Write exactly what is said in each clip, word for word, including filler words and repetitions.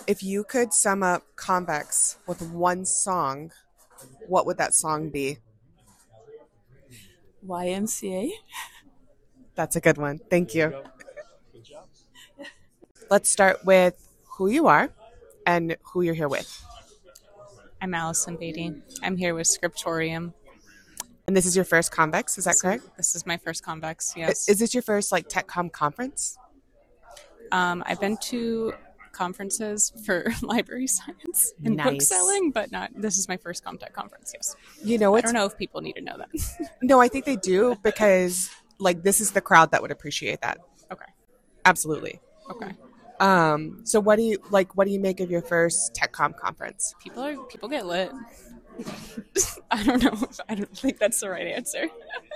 If you could sum up Convex with one song, what would that song be? Y M C A. That's a good one. Thank you. Let's start with who you are and who you're here with. I'm Allison Beatty. I'm here with Scriptorium. And this is your first Convex, is that This is, correct? this is my first Convex, I- yes. Is this your first like TechCom conference? Um, I've been to conferences for library science and book Nice. selling, but not. This is my first Comtech conference, yes. You know I what's don't know if people need to know that. No, I think they do because like this is the crowd that would appreciate that. Okay. Absolutely. Okay. Um, so what do you like what do you make of your first TechCom conference? People are people get lit. I don't know. If, I don't think that's the right answer.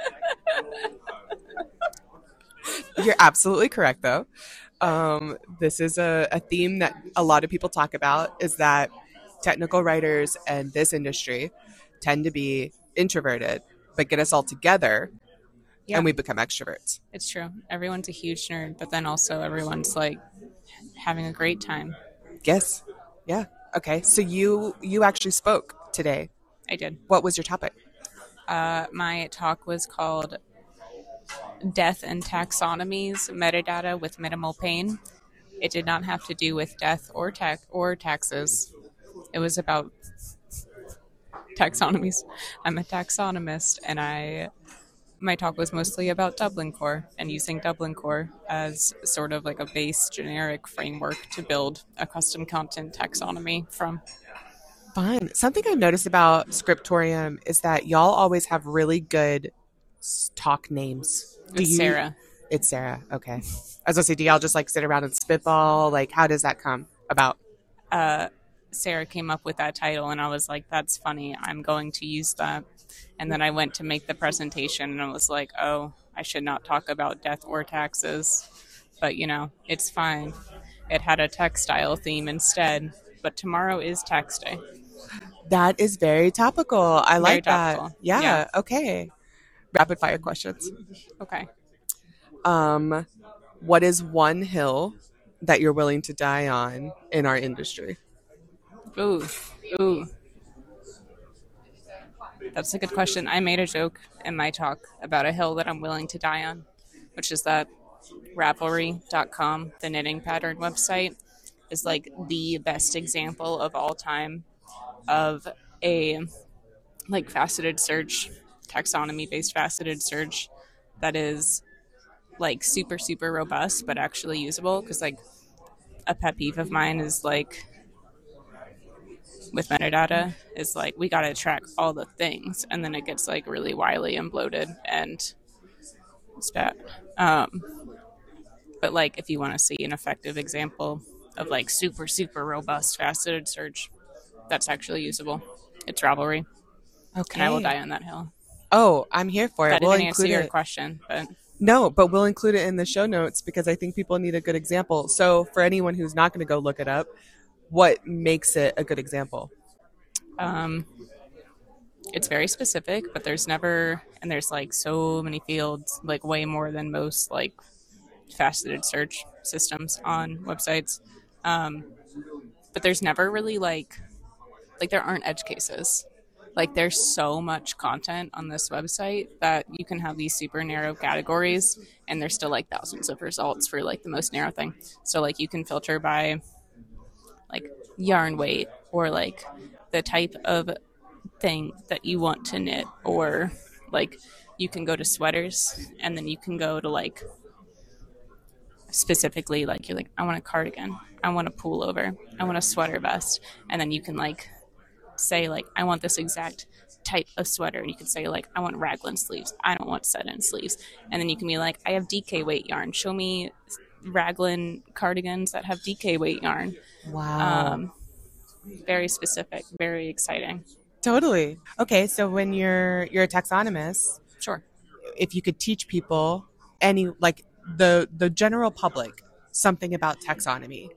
You're absolutely correct though. Um, this is a, a theme that a lot of people talk about is that technical writers and this industry tend to be introverted, but get us all together Yeah, and we become extroverts. it's true. Everyone's a huge nerd, but then also everyone's like having a great time. Yes. Yeah. Okay. So you you actually spoke today. I did. What was your topic? Uh, my talk was called Death and Taxonomies, Metadata with Minimal Pain. It did not have to do with death or tax or taxes. It was about taxonomies. I'm a taxonomist, and I my talk was mostly about Dublin Core and using Dublin Core as sort of like a base generic framework to build a custom content taxonomy from. Fun. Something I've noticed about Scriptorium is that y'all always have really good s- talk names. Do It's you? Sarah. It's Sarah. Okay. I was gonna say, do y'all just like sit around and spitball? Like, how does that come about? Uh, Sarah came up with that title, and I was like, that's funny. I'm going to use that. And then I went to make the presentation, and I was like, oh, I should not talk about death or taxes. But, you know, it's fine. It had a textile theme instead. But tomorrow is tax day. That is very topical. I Very like that. topical. Yeah. Yeah. Okay. Rapid fire questions. Okay. Um, what is one hill that you're willing to die on in our industry? Ooh. Ooh. That's a good question. I made a joke in my talk about a hill that I'm willing to die on, which is that Ravelry dot com, the knitting pattern website, is like the best example of all time of a like faceted search, taxonomy based faceted search that is like super, super robust, but actually usable. Because like a pet peeve of mine is like with metadata is like we got to track all the things, and then it gets like really wily and bloated and it's bad. Um, but like if you want to see an effective example of like super super robust faceted search that's actually usable, it's Ravelry, and I will Okay. die on that hill. Oh, I'm here for it. That We'll didn't answer include your it. question, but No, but we'll include it in the show notes because I think people need a good example. So for anyone who's not going to go look it up, what makes it a good example? um, it's very specific. But there's never, and there's like so many fields, like way more than most like faceted search systems on websites. Um, but there's never really like like there aren't edge cases. Like there's so much content on this website that you can have these super narrow categories, and there's still like thousands of results for like the most narrow thing. So like you can filter by like yarn weight or like the type of thing that you want to knit, or like you can go to sweaters, and then you can go to like specifically like you're like I want a cardigan, I want a pullover, I want a sweater vest, and then you can like say like I want this exact type of sweater. You could say like I want raglan sleeves, I don't want set-in sleeves, and then you can be like I have D K weight yarn, show me raglan cardigans that have D K weight yarn. Wow. Um, very specific, very exciting. Totally. Okay, so when you're you're a taxonomist, Sure. if you could teach people any like the the general public something about taxonomy,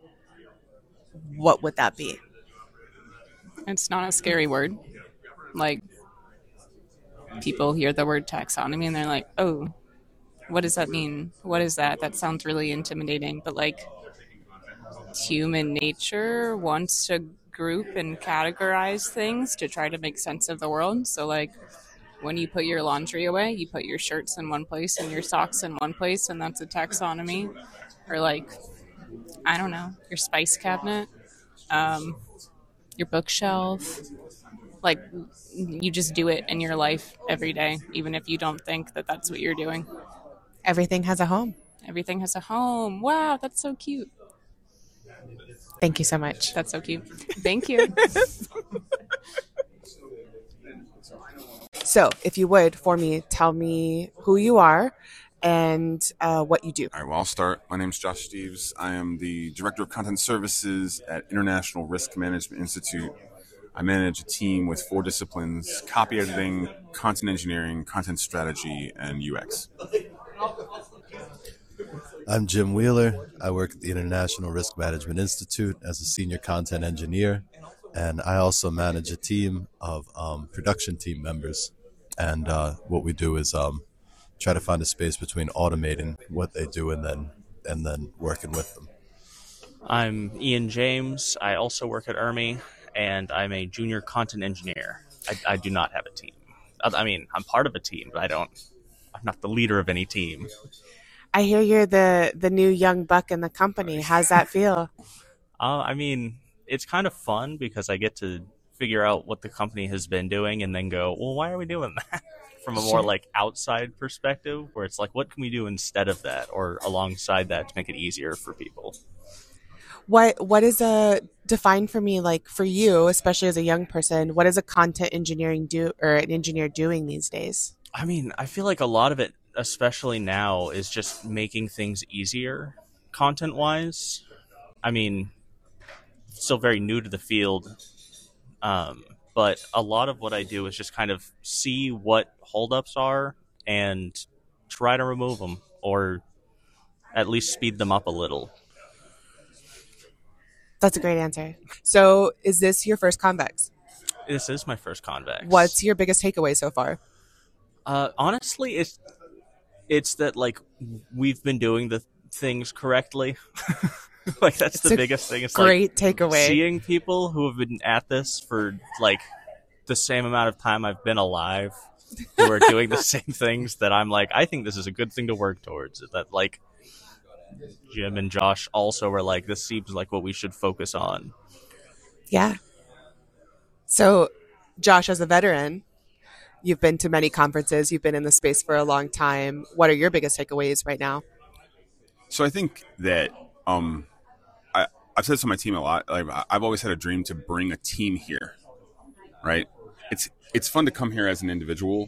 what would that be? It's not a scary word. Like people hear the word taxonomy and they're like, oh, what does that mean? What is that? That sounds really intimidating. But like human nature wants to group and categorize things to try to make sense of the world. So, like, when you put your laundry away, you put your shirts in one place and your socks in one place, and that's a taxonomy. Or, like, I don't know, your spice cabinet, um, your bookshelf. Like, you just do it in your life every day, even if you don't think that that's what you're doing. Everything has a home. Everything has a home. Wow, that's so cute. Thank you so much. That's so cute. Thank you. So, if you would, for me, tell me who you are and uh, what you do. All right, well, I'll start. My name is Josh Steves. I am the Director of Content Services at International Risk Management Institute. I manage a team with four disciplines: copy editing, content engineering, content strategy, and U X. I'm Jim Wheeler. I work at the International Risk Management Institute as a senior content engineer, and I also manage a team of um, production team members. And uh, what we do is um, try to find a space between automating what they do and then and then working with them. I'm Ian James. I also work at I R M I, and I'm a junior content engineer. I, I do not have a team. I mean, I'm part of a team, but I don't. I'm not the leader of any team. I hear you're the, the new young buck in the company. How's that feel? Uh, I mean, it's kind of fun because I get to figure out what the company has been doing and then go, well, why are we doing that? From a more Sure. like outside perspective, where it's like, what can we do instead of that or alongside that to make it easier for people? What what is a define for me, like for you, especially as a young person, what is a content engineering do or an engineer doing these days? I mean, I feel like a lot of it, especially now, is just making things easier content-wise. I mean, still very new to the field, um, but a lot of what I do is just kind of see what holdups are and try to remove them or at least speed them up a little. That's a great answer. So is this your first Convex? This is my first Convex. What's your biggest takeaway so far? Uh, honestly, it's it's that like we've been doing the things correctly. Like that's It's the a biggest thing. It's Great like takeaway. seeing people who have been at this for like the same amount of time I've been alive, who are doing the same things that I'm like, I think this is a good thing to work towards. That like Jim and Josh also were like, this seems like what we should focus on. Yeah. So, Josh, as a veteran, you've been to many conferences. You've been in the space for a long time. What are your biggest takeaways right now? So I think that um, I, I've said this to my team a lot. Like, I- I've always had a dream to bring a team here, right? It's it's fun to come here as an individual,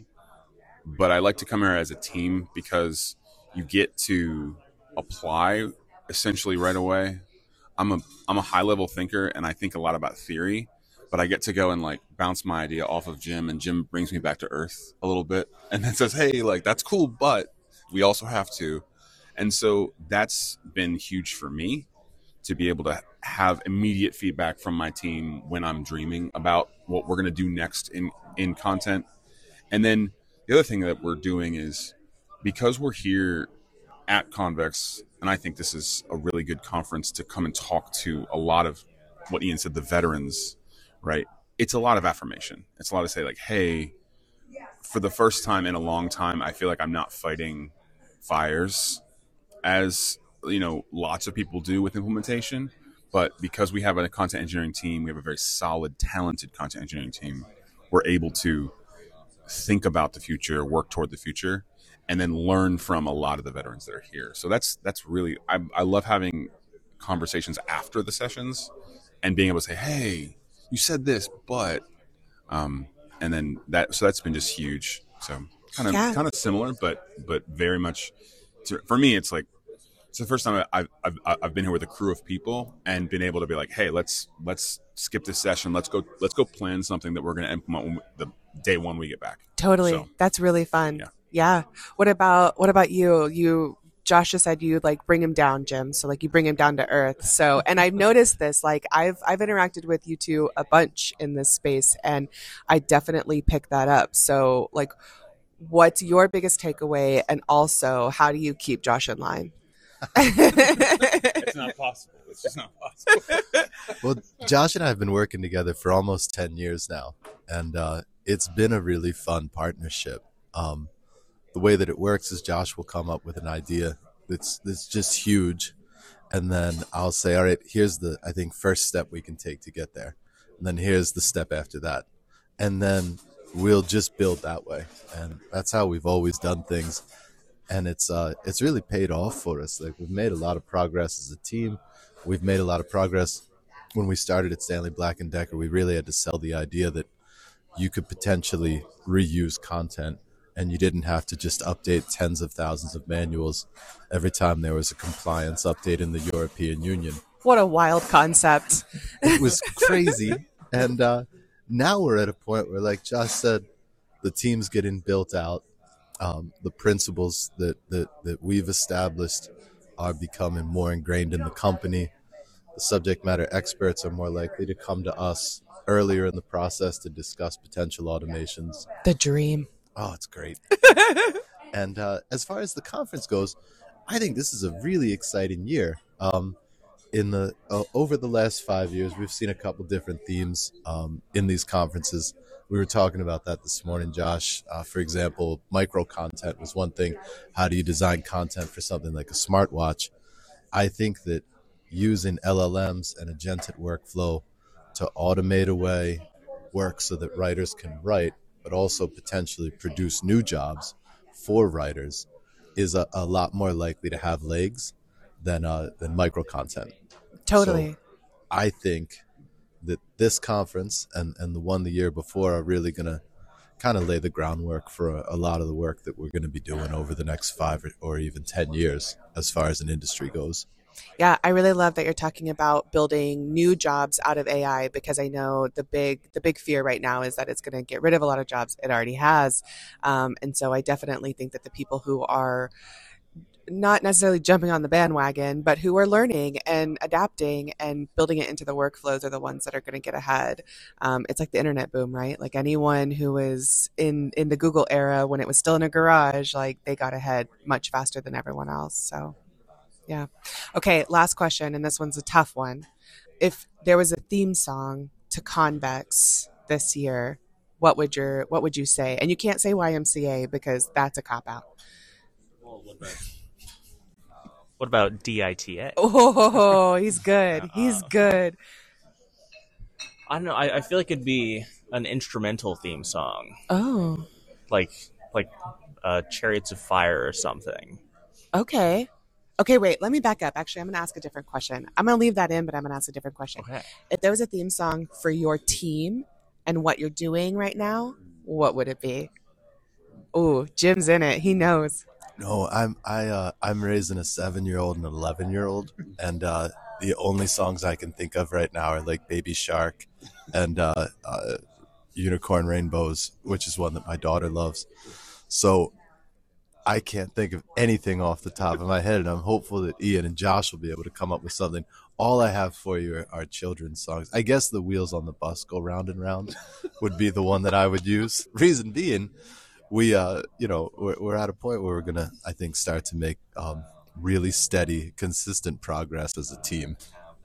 but I like to come here as a team because you get to apply essentially right away. I'm a I'm a high level thinker and I think a lot about theory, but I get to go and like bounce my idea off of Jim, and Jim brings me back to earth a little bit and then says, hey, like that's cool, but we also have to. And so that's been huge for me to be able to have immediate feedback from my team when I'm dreaming about what we're going to do next in, in content. And then the other thing that we're doing is because we're here at Convex, and I think this is a really good conference to come and talk to a lot of what Ian said, the veterans, right? It's a lot of affirmation. It's a lot to say like, hey, for the first time in a long time, I feel like I'm not fighting fires as, you know, lots of people do with implementation. But because we have a content engineering team, we have a very solid, talented content engineering team, we're able to think about the future, work toward the future, and then learn from a lot of the veterans that are here. So that's that's really, I, I love having conversations after the sessions and being able to say, hey, you said this, but, um, and then that, so that's been just huge. So kind of Yeah. kind of similar, but but very much, to, for me, it's like, it's the first time I've, I've I've been here with a crew of people and been able to be like, hey, let's let's skip this session. Let's go let's go plan something that we're going to implement when we, the day one we get back. Totally. So, That's really fun. Yeah. Yeah. What about what about you? You Josh just said you like bring him down, Jim. So like you bring him down to earth. So and I've noticed this, like I've I've interacted with you two a bunch in this space and I definitely pick that up. So like what's your biggest takeaway, and also how do you keep Josh in line? It's not possible. It's just not possible. Well, Josh and I have been working together for almost ten years now, and uh, it's been a really fun partnership. Um, the way that it works is Josh will come up with an idea that's that's just huge, and then I'll say, all right, here's the, I think, first step we can take to get there. And then here's the step after that. And then we'll just build that way. And that's how we've always done things. And it's uh, it's really paid off for us. Like, we've made a lot of progress as a team. We've made a lot of progress. When we started at Stanley Black and Decker, we really had to sell the idea that you could potentially reuse content and you didn't have to just update tens of thousands of manuals every time there was a compliance update in the European Union. What a wild concept. It was crazy. And uh, now we're at a point where, like Josh said, the team's getting built out. Um, the principles that, that, that we've established are becoming more ingrained in the company. The subject matter experts are more likely to come to us earlier in the process to discuss potential automations. The dream. Oh, it's great. And uh, as far as the conference goes, I think this is a really exciting year. Um, in the uh, over the last five years, we've seen a couple different themes um, in these conferences. We were talking about that this morning, Josh. Uh, for example, micro content was one thing. How do you design content for something like a smartwatch? I think that using L L Ms and agentic workflow to automate away work so that writers can write, but also potentially produce new jobs for writers, is a, a lot more likely to have legs than uh, than micro content. Totally. So I think that this conference and, and the one the year before are really going to kind of lay the groundwork for a, a lot of the work that we're going to be doing over the next five or, or even ten years as far as an industry goes. Yeah, I really love that you're talking about building new jobs out of A I, because I know the big the big fear right now is that it's going to get rid of a lot of jobs. It already has. Um, and so I definitely think that the people who are not necessarily jumping on the bandwagon, but who are learning and adapting and building it into the workflows are the ones that are going to get ahead. Um, it's like the internet boom, right? Like anyone who was in, in the Google era when it was still in a garage, like they got ahead much faster than everyone else. So yeah. Okay, last question, and this one's a tough one. If there was a theme song to Convex this year, what would your what would you say? And you can't say Y M C A because that's a cop out. What about D I T A? Oh, he's good. He's good. I don't know. I, I feel like it'd be an instrumental theme song, Oh, like like uh, Chariots of Fire or something. okay. Okay, wait, let me back up. Actually, I'm going to ask a different question. I'm going to leave that in, but I'm going to ask a different question. Okay. If there was a theme song for your team and what you're doing right now, what would it be? Ooh, Jim's in it. He knows. No, I'm I uh, I'm raising a seven year old and an eleven year old, and uh, the only songs I can think of right now are like Baby Shark and uh, uh, Unicorn Rainbows, which is one that my daughter loves. So I can't think of anything off the top of my head, and I'm hopeful that Ian and Josh will be able to come up with something. All I have for you are, are children's songs. I guess The Wheels on the Bus Go Round and Round would be the one that I would use. Reason being, we, uh, you know, we're, we're at a point where we're going to, I think, start to make um, really steady, consistent progress as a team.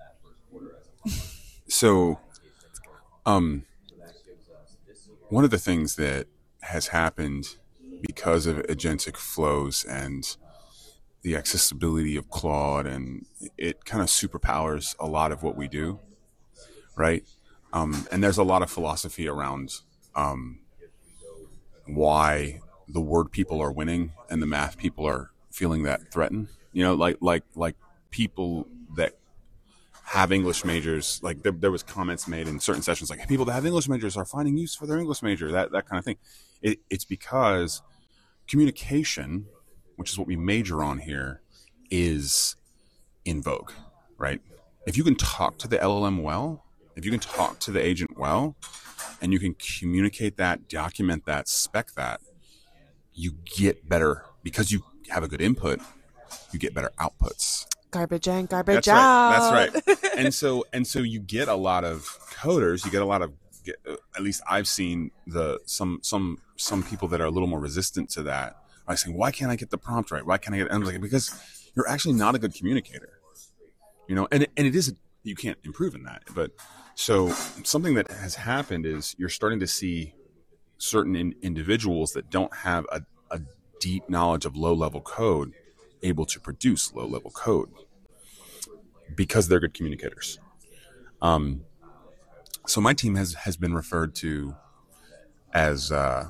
So, um, one of the things that has happened because of agentic flows and the accessibility of Claude, and it kind of superpowers a lot of what we do, right? Um, and there's a lot of philosophy around um, why the word people are winning and the math people are feeling that threatened. You know, like like like people that have English majors, like there, there was comments made in certain sessions, like, hey, people that have English majors are finding use for their English major, that that kind of thing. It, it's because communication, which is what we major on here, is in vogue, right? If you can talk to the L L M well, if you can talk to the agent well, and you can communicate that, document that, spec that, you get better, because you have a good input, you get better outputs. Garbage in, garbage That's out. right. That's right. and so and so you get a lot of coders, you get a lot of, at least I've seen the some some some people that are a little more resistant to that. I saying, why can't I get the prompt right? Why can't I get? And I'm like, because you're actually not a good communicator. You know, and and it is, you can't improve in that. But so something that has happened is you're starting to see certain in, individuals that don't have a, a deep knowledge of low level code able to produce low level code because they're good communicators. Um, so my team has, has been referred to as uh,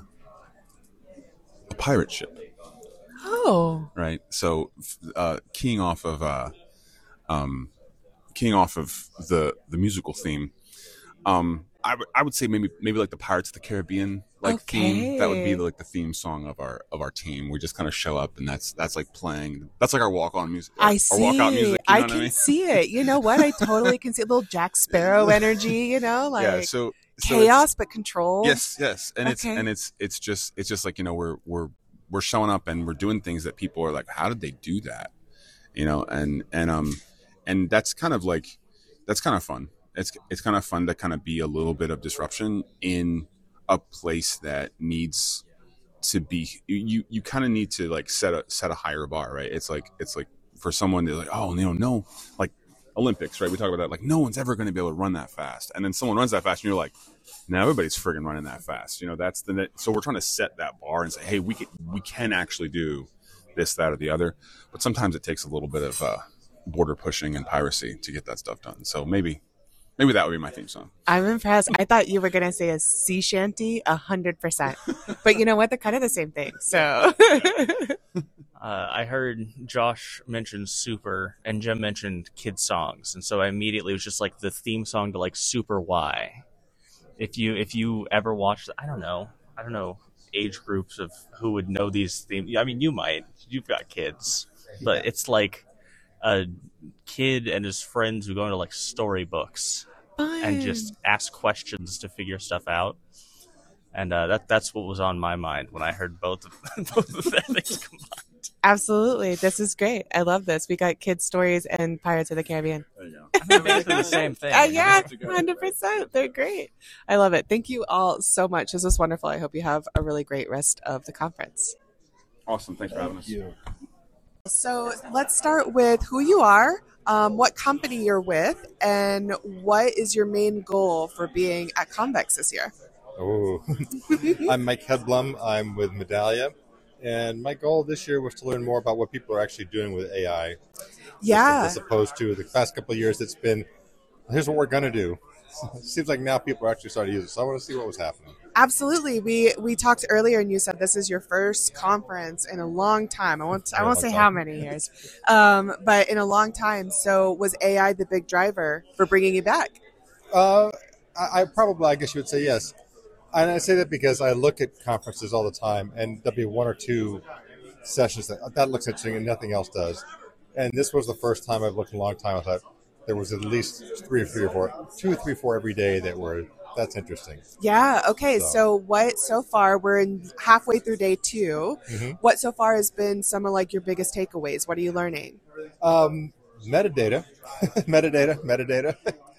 a pirate ship. Oh, Right. So uh, keying off of uh, um, keying off of the the musical theme, um, I, w- I would say maybe maybe like the Pirates of the Caribbean like Okay. theme. That would be like the theme song of our of our team. We just kind of show up, and that's that's like playing. That's like our walk on music. I Our see. walk out music. You know I what can I mean? see it. You know what? I totally can see a little Jack Sparrow energy. You know, like yeah. So, so chaos but control. Yes, yes, and it's Okay. and it's it's just it's just like, you know, we're we're we're showing up and we're doing things that people are like, how did they do that? You know, and and um and that's kind of like that's kind of fun. It's it's kind of fun to kind of be a little bit of disruption in a place that needs to be. You you kind of need to like set a set a higher bar, right? It's like it's like for someone to like, oh, you know, no, like Olympics, right? We talk about that. Like, no one's ever going to be able to run that fast, and then someone runs that fast, and you're like, now everybody's friggin' running that fast. You know, that's the net. So we're trying to set that bar and say, hey, we can we can actually do this, that, or the other. But sometimes it takes a little bit of uh, border pushing and piracy to get that stuff done. So maybe maybe that would be my theme song. I'm impressed. I thought you were gonna say a sea shanty, a hundred percent. But you know what? They're kind of the same thing. So Uh, I heard Josh mention Super and Jem mentioned kid songs, and so I immediately was just like the theme song to like Super Y. If you if you ever watched, I don't know, I don't know age groups of who would know these themes. I mean, you might, you've got kids, but it's like a kid and his friends who go into like storybooks and just ask questions to figure stuff out. And uh, that that's what was on my mind when I heard both of both of that things combined. absolutely, this is great. I love this. We got kids stories and Pirates of the Caribbean. There you go. I mean, basically the same thing. Uh, yeah, to go. one hundred percent. They're great. I love it. Thank you all so much. This was wonderful. I hope you have a really great rest of the conference. Awesome. Thanks for having us. So let's start with who you are, um, what company you're with, and what is your main goal for being at Convex this year? Oh, I'm Mike Hedblum. I'm with Medallia, and my goal this year was to learn more about what people are actually doing with A I. Yeah. As opposed to the past couple of years, it's been, here's what we're going to do. It seems like now people are actually starting to use it, so I want to see what was happening. Absolutely. We we talked earlier, and you said this is your first conference in a long time. I won't I won't say how many years, um, but in a long time. So was A I the big driver for bringing you back? Uh, I, I probably, I guess you would say yes. And I say that because I look at conferences all the time, and there'll be one or two sessions that that looks interesting and nothing else does. And this was the first time I've looked in a long time. I thought there was at least three or three or four, two or three, four every day that were, that's interesting. Yeah. Okay. So, So- what so far? We're in halfway through day two. Mhm. What so far has been some of like your biggest takeaways? What are you learning? Um, metadata, metadata, metadata.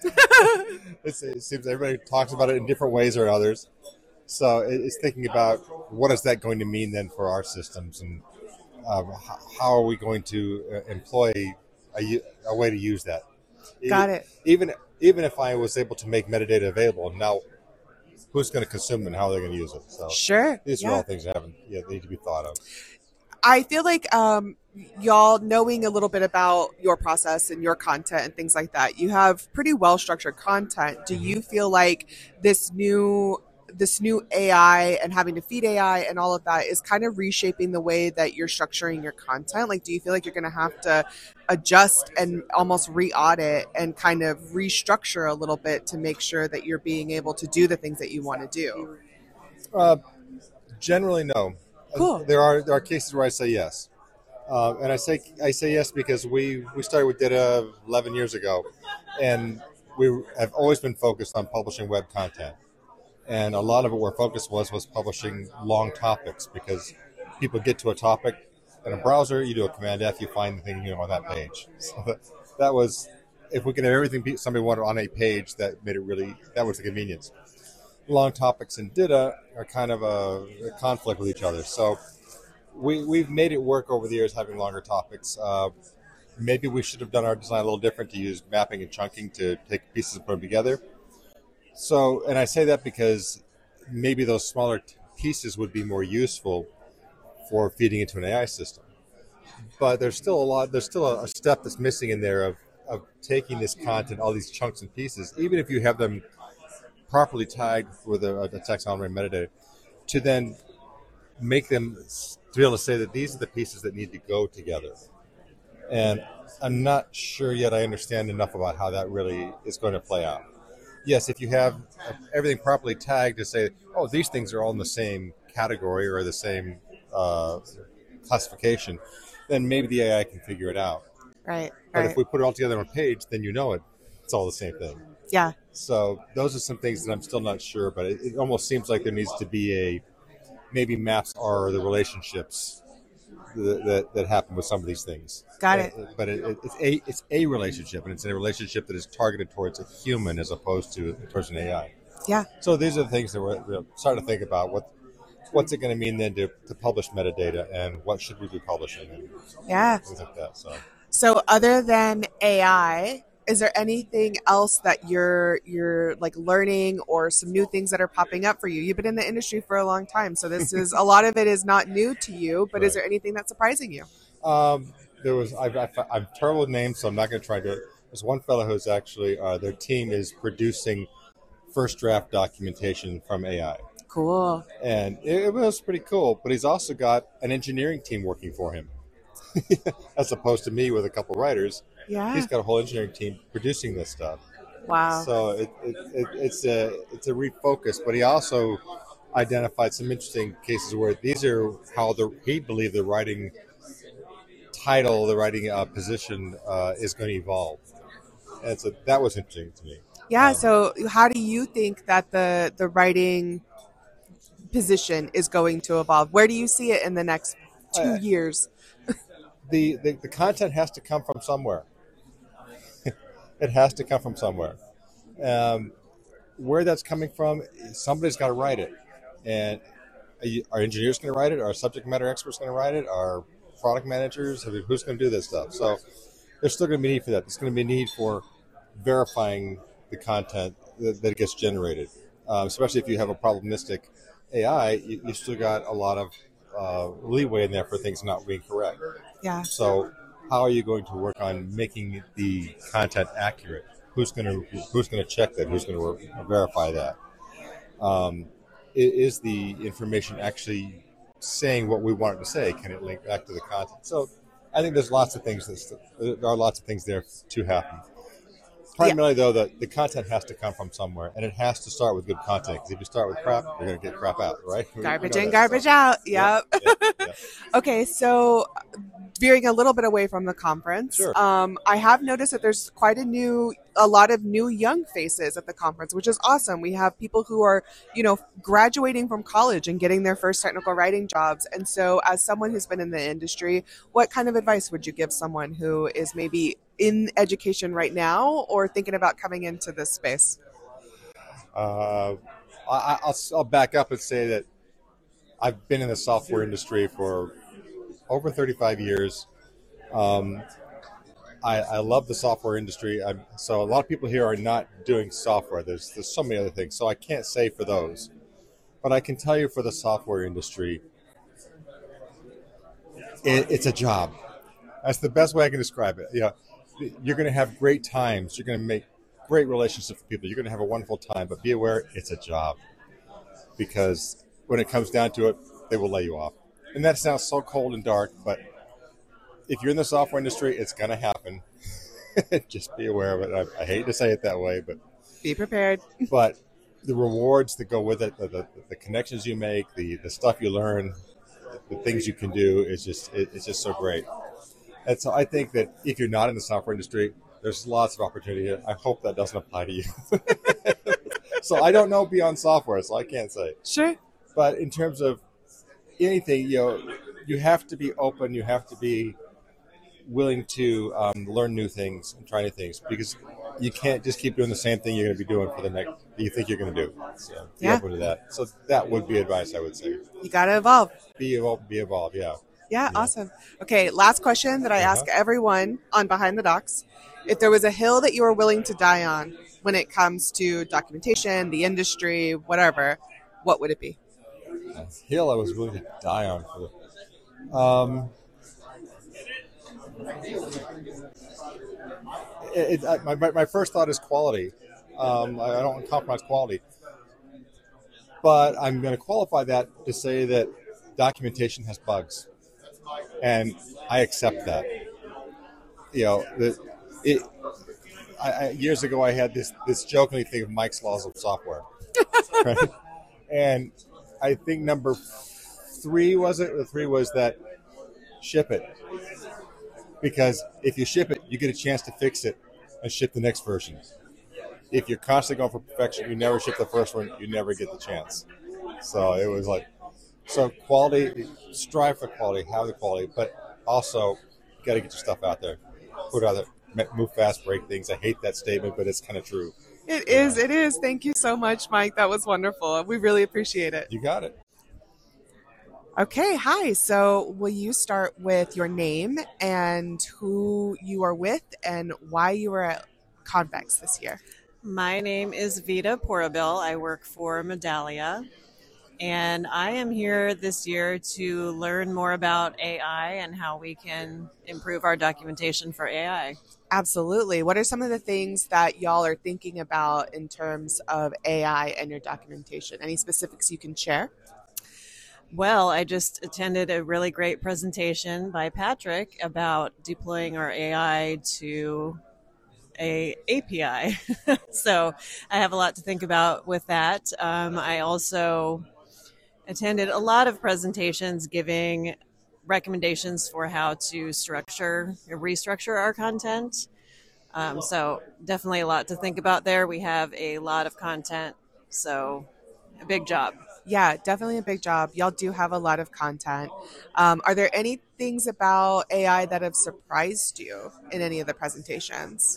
it's, it seems everybody talks about it in different ways or others. So it- it's thinking about what is that going to mean then for our systems, and um, h- how are we going to uh, employ a, u- a way to use that? Got it. Even even if I was able to make metadata available, now who's going to consume it and how they're going to use it? So Sure. these Yeah. are all things that haven't yeah they need to be thought of. I feel like um, y'all knowing a little bit about your process and your content and things like that, you have pretty well structured content. Do you feel like this new this new A I and having to feed A I and all of that is kind of reshaping the way that you're structuring your content? Like, do you feel like you're going to have to adjust and almost re-audit and kind of restructure a little bit to make sure that you're being able to do the things that you want to do? Uh, generally, no. Cool. There are there are cases where I say yes, uh, and I say I say yes because we, we started with Data eleven years ago, and we have always been focused on publishing web content, and a lot of it where focus was was publishing long topics, because people get to a topic in a browser, you do a Command F, you find the thing you know on that page. So that, that was, if we could have everything be- somebody wanted on a page, that made it really, that was the convenience. Long topics and data are kind of a, a conflict with each other. So we, we've made it work over the years having longer topics. Uh, maybe we should have done our design a little different to use mapping and chunking to take pieces and put them together. So, and I say that because maybe those smaller t- pieces would be more useful for feeding into an A I system. But there's still a lot, there's still a, a step that's missing in there of, of taking this content, all these chunks and pieces, even if you have them properly tagged with a, a taxonomy metadata, to then make them to be able to say that these are the pieces that need to go together. And I'm not sure yet I understand enough about how that really is going to play out. Yes, if you have everything properly tagged to say, oh, these things are all in the same category or the same uh, classification, then maybe the A I can figure it out. Right. But right. if we put it all together on a page, then you know it. It's all the same thing. Yeah. So those are some things that I'm still not sure, but it, it almost seems like there needs to be a, maybe maps are the relationships that, that, that happen with some of these things. Got it. Uh, But it, it, it's a it's a relationship, and it's a relationship that is targeted towards a human as opposed to towards an A I. Yeah. So these are the things that we're, we're starting to think about. What what's it going to mean then to, to publish metadata, and what should we be publishing, and Yeah. things like that. So So other than A I, is there anything else that you're you're like learning or some new things that are popping up for you? You've been in the industry for a long time, so this is a lot of it is not new to you, but is Right. there anything that's surprising you? um, there was I, I, I'm terrible with names, so I'm not going to try to do it. There's one fellow who's actually uh, their team is producing first draft documentation from A I. Cool. And it, it was pretty cool, but he's also got an engineering team working for him. As opposed to me with a couple writers, Yeah. he's got a whole engineering team producing this stuff. Wow. So it, it, it, it's a it's a refocus, but he also identified some interesting cases where these are how the he believed the writing title, the writing uh, position uh, is going to evolve, and so that was interesting to me. Yeah. Um, So how do you think that the the writing position is going to evolve? Where do you see it in the next two Uh, years? the, the the content has to come from somewhere. It has to come from somewhere. Um, where that's coming from, somebody's got to write it. And are, you, are engineers going to write it? Are subject matter experts going to write it? Are product managers? I mean, who's going to do this stuff? So there's still going to be a need for that. There's going to be a need for verifying the content that, that gets generated, um, especially if you have a probabilistic A I. You, you still got a lot of uh, leeway in there for things not being correct. Yeah. So how are you going to work on making the content accurate? Who's going to who's going to check that? Who's going to verify that? Um, i- is the information actually saying what we want it to say? Can it link back to the content? So I think there's lots of things that there are lots of things there to happen. Primarily, though, the, the content has to come from somewhere, and it has to start with good content. Because if you start with crap, you're going to get crap out, right? We- we Garbage know in, that, garbage so. out. Yep. Yeah, yeah, yeah. Okay, so veering a little bit away from the conference, Sure. um, I have noticed that there's quite a new, a lot of new young faces at the conference, which is awesome. We have people who are, you know, graduating from college and getting their first technical writing jobs. And so, as someone who's been in the industry, what kind of advice would you give someone who is maybe in education right now or thinking about coming into this space? Uh, I, I'll, I'll back up and say that I've been in the software industry for over thirty-five years. Um, I, I love the software industry. I'm, so a lot of people here are not doing software. There's there's so many other things. So I can't say for those, but I can tell you for the software industry, it, it's a job. That's the best way I can describe it. You know, you're going to have great times. You're going to make great relationships with people. You're going to have a wonderful time, but be aware it's a job, because when it comes down to it, they will lay you off. And that sounds so cold and dark, but if you're in the software industry, it's going to happen. Just be aware of it. I, I hate to say it that way, but Be prepared. but the rewards that go with it, the, the, the connections you make, the, the stuff you learn, the things you can do, is just it, it's just so great. And so I think that if you're not in the software industry, there's lots of opportunity here. I hope that doesn't apply to you. So I don't know beyond software, so I can't say. Sure. But in terms of anything, you know, you have to be open. You have to be willing to um, learn new things and try new things, because you can't just keep doing the same thing you're going to be doing for the next you think you're going to do. So be Yeah. open to that. So that would be advice I would say. You got to evolve. Be evolved. Be evolved. Yeah. Yeah, Yeah. awesome. Okay, last question that I ask Uh-huh. everyone on Behind the Docs. If there was a hill that you were willing to die on when it comes to documentation, the industry, whatever, what would it be? A hill I was willing to die on for. Um, it, it, I, my, my first thought is quality. Um, I, I don't want to compromise quality. But I'm going to qualify that to say that documentation has bugs. And I accept that. You know, the, it, I, I, years ago I had this, this jokingly thing of Mike's Laws of Software. Right? And I think number three was it? The three was that ship it. Because if you ship it, you get a chance to fix it and ship the next version. If you're constantly going for perfection, you never ship the first one, you never get the chance. So it was like, so quality, strive for quality, have the quality, but also you got to get your stuff out there. Put it out there, move fast, break things. I hate that statement, but it's kind of true. It is, it is. Thank you so much, Mike. That was wonderful. We really appreciate it. You got it. Okay, hi. So, will you start with your name and who you are with and why you were at Convex this year? My name is Vita Porabil. I work for Medallia, and I am here this year to learn more about A I and how we can improve our documentation for A I. Absolutely. What are some of the things that y'all are thinking about in terms of A I and your documentation? Any specifics you can share? Well, I just attended a really great presentation by Patrick about deploying our A I to a API. So I have a lot to think about with that. Um, I also attended a lot of presentations giving recommendations for how to structure, restructure our content. Um, so definitely a lot to think about there. We have a lot of content, so a big job. Yeah, definitely a big job. Y'all do have a lot of content. Um, are there any things about A I that have surprised you in any of the presentations?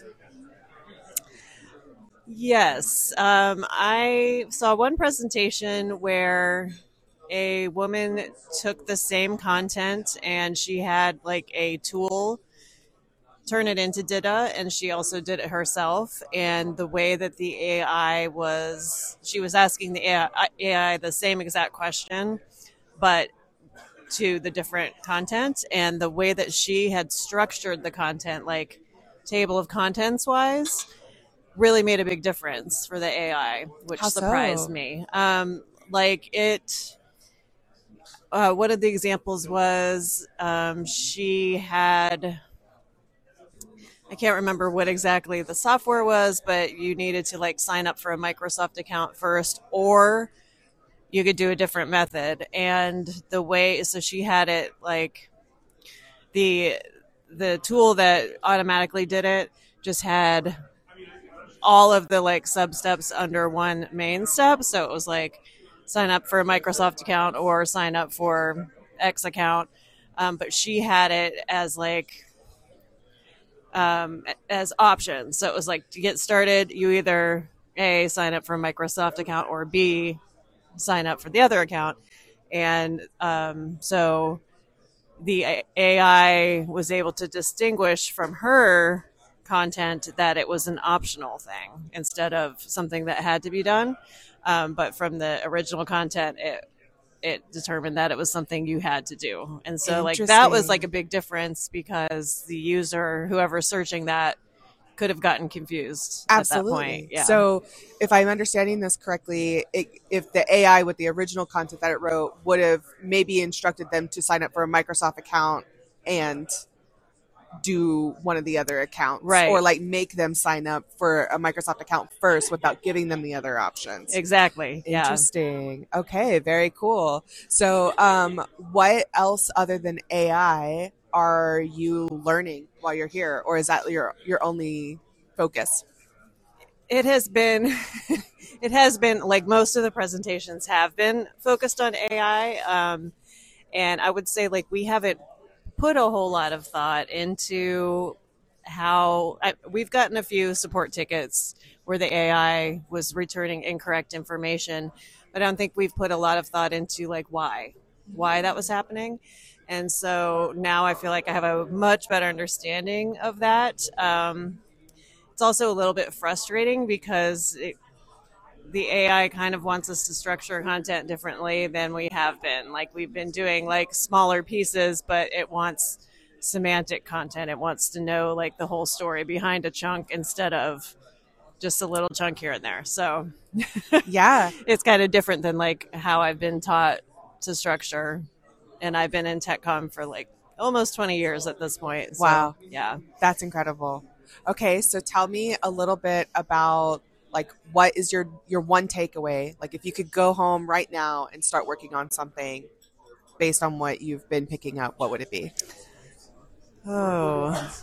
Yes. Um, I saw one presentation where a woman took the same content and she had like a tool turn it into D I T A, and she also did it herself. And the way that the A I was, she was asking the A I, A I the same exact question, but to the different content. And the way that she had structured the content, like table of contents wise, really made a big difference for the A I, which How so? surprised me. Um, like it, uh, one of the examples was um, she had, I can't remember what exactly the software was, but you needed to like sign up for a Microsoft account first, or you could do a different method. And the way, so she had it like the the tool that automatically did it just had all of the like sub steps under one main step. So it was like sign up for a Microsoft account or sign up for X account. Um, but she had it as like um, as options. So it was like to get started, you either A, sign up for a Microsoft account, or B, sign up for the other account. And um, so the A I was able to distinguish from her content that it was an optional thing instead of something that had to be done. Um, but from the original content, it it determined that it was something you had to do. And so like that was like a big difference because the user, whoever searching that, could have gotten confused Absolutely. at that point. Yeah. So if I'm understanding this correctly, it, if the A I with the original content that it wrote would have maybe instructed them to sign up for a Microsoft account and do one of the other accounts, right, or like make them sign up for a Microsoft account first without giving them the other options. Exactly. Yeah. Interesting. Okay, very cool. So um, what else other than A I are you learning while you're here, or is that your your only focus? It has been it has been like most of the presentations have been focused on A I, um, and I would say like we haven't put a whole lot of thought into how I, we've gotten a few support tickets where the A I was returning incorrect information, but I don't think we've put a lot of thought into like why why that was happening. And so now I feel like I have a much better understanding of that. Um, it's also a little bit frustrating because it, the A I kind of wants us to structure content differently than we have been. Like we've been doing like smaller pieces, but it wants semantic content. It wants to know like the whole story behind a chunk instead of just a little chunk here and there. So Yeah. it's kind of different than like how I've been taught to structure. And I've been in TechCom for like almost twenty years at this point. So, Wow. yeah. That's incredible. Okay, so tell me a little bit about like what is your your one takeaway? Like if you could go home right now and start working on something based on what you've been picking up, what would it be? Oh.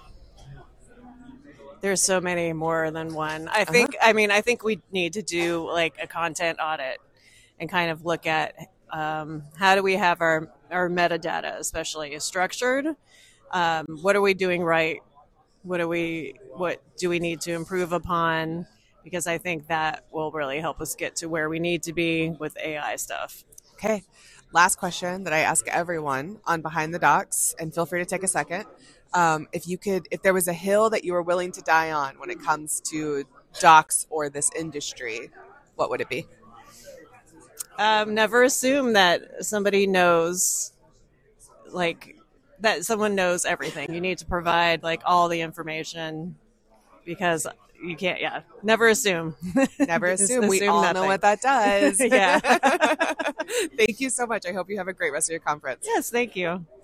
There's so many more than one. I think, I mean, I think we need to do like a content audit and kind of look at um, how do we have our, our metadata, especially structured? Um, what are we doing right? What do we, what do we need to improve upon? Because I think that will really help us get to where we need to be with A I stuff. Okay. Last question that I ask everyone on Behind the Docs, and feel free to take a second. Um, if you could, if there was a hill that you were willing to die on when it comes to docs or this industry, what would it be? Um, never assume that somebody knows, like, that someone knows everything. You need to provide, like, all the information because you can't, yeah, never assume. Never Just assume. We assume all nothing. know what that does. Yeah. Thank you so much. I hope you have a great rest of your conference. Yes, thank you.